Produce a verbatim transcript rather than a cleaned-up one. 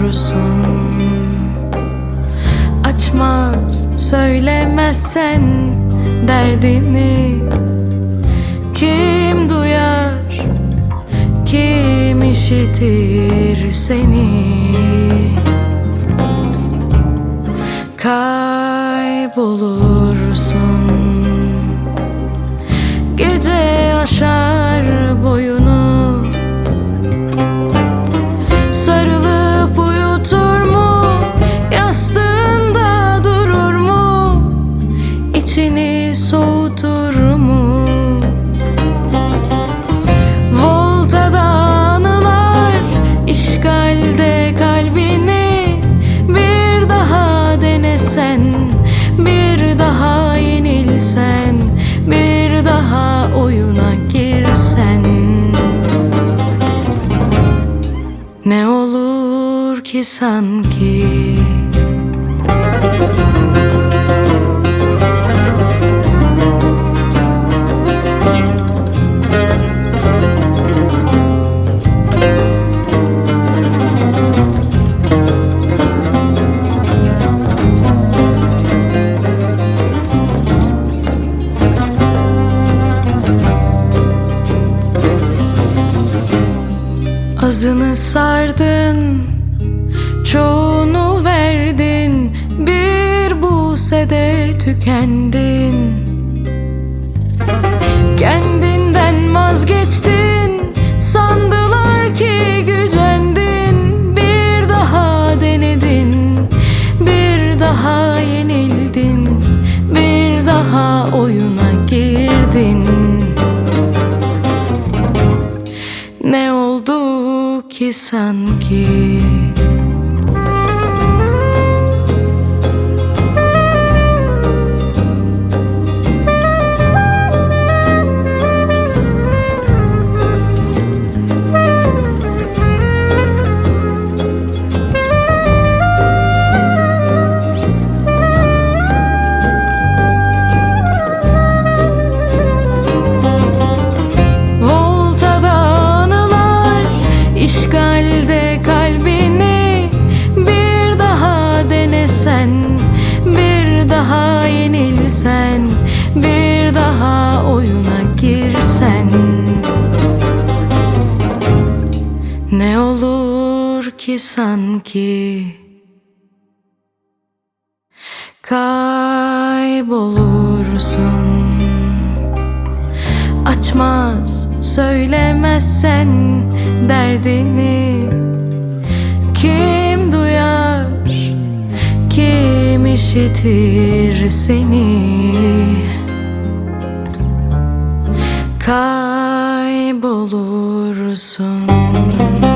bolursun. Açmaz söylemezsen derdini, kim duyar, kim işitir seni? Kaybolursun, gece aşar boyunu, sarılıp uyutur mu, yastığında durur mu, içini soğutur mu? Voltada anılar, işgalde kalbini, bir daha denesen, bir daha yenilsen, bir daha oyuna girsen, ne olur ki sanki? Azını sardın, çoğunu verdin, bir busede tükendin. Kendinden vazgeçtin, sandılar ki gücendin. Bir daha denedin, bir daha yenildin, bir daha oyuna girdin. Ne oldu ki sanki? İşgalde kalbini, bir daha denesen, bir daha yenilsen, bir daha oyuna girsen, ne olur ki sanki? Kaybolursun, açmaz söylemezsen derdini, kim duyar, kim işitir seni? Kaybolursun.